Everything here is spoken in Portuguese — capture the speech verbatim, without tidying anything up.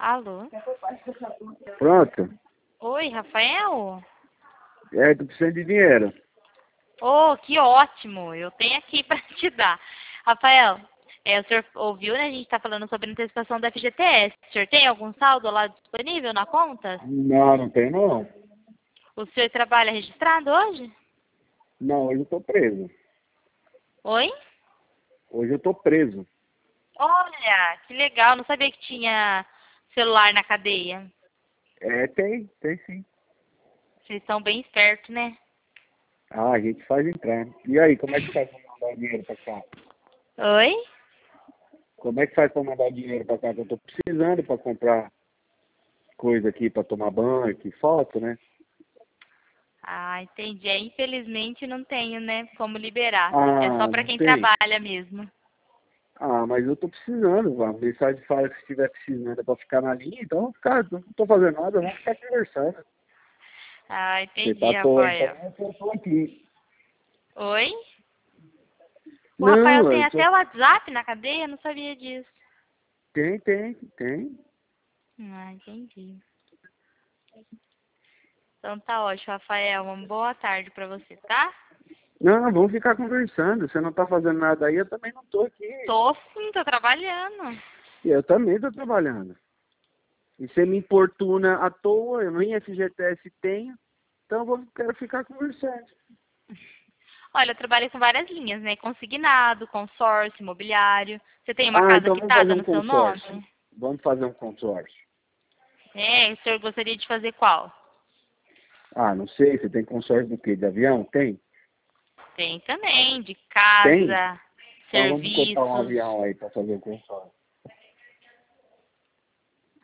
Alô? Pronto. Oi, Rafael? É, tô precisando de dinheiro. Oh, que ótimo! Eu tenho aqui para te dar. Rafael, é, o senhor ouviu, né? A gente está falando sobre antecipação da F G T S. O senhor tem algum saldo lá disponível na conta? Não, não tem não. O senhor trabalha registrado hoje? Não, hoje eu tô preso. Oi? Hoje eu tô preso. Olha, que legal. Não sabia que tinha celular na cadeia. É, tem, tem sim. Vocês são bem espertos, né? Ah, a gente faz entrar. E aí, como é que faz pra mandar dinheiro pra cá? Oi? Como é que faz pra mandar dinheiro pra cá? Que eu tô precisando pra comprar coisa aqui pra tomar banho, que foto, né? Ah, entendi. É, infelizmente não tenho, né, como liberar. É só Ah, para não quem tem. trabalha mesmo. Ah, mas eu tô precisando. A mensagem fala que se estiver precisando é pra ficar na linha, então eu vou ficar, não tô fazendo nada, vamos ficar conversando. Ah, Você tá entendi, à toa, então Rafael. eu tô aqui. Oi? O Rafael Não, tem eu até tô... o WhatsApp na cadeia? Não sabia disso. Tem, tem, tem. Ah, entendi. Então tá ótimo, Rafael. Uma boa tarde para você, tá? Não, vamos ficar conversando. Você não tá fazendo nada aí, eu também não tô aqui. Tô sim, tô trabalhando. E eu também tô trabalhando. E você me importuna à toa, eu nem F G T S tenho, então eu vou, quero ficar conversando. Olha, eu trabalhei com várias linhas, né? Consignado, consórcio, imobiliário. Você tem uma Ah, casa então vamos quitada fazer um no seu nome? consórcio. Vamos fazer um consórcio. É, o senhor gostaria de fazer qual? Ah, não sei, você tem consórcio do quê? De avião? Tem? Tem também, de Tem? casa, Então vamos cotar um serviços. avião aí para fazer o consórcio.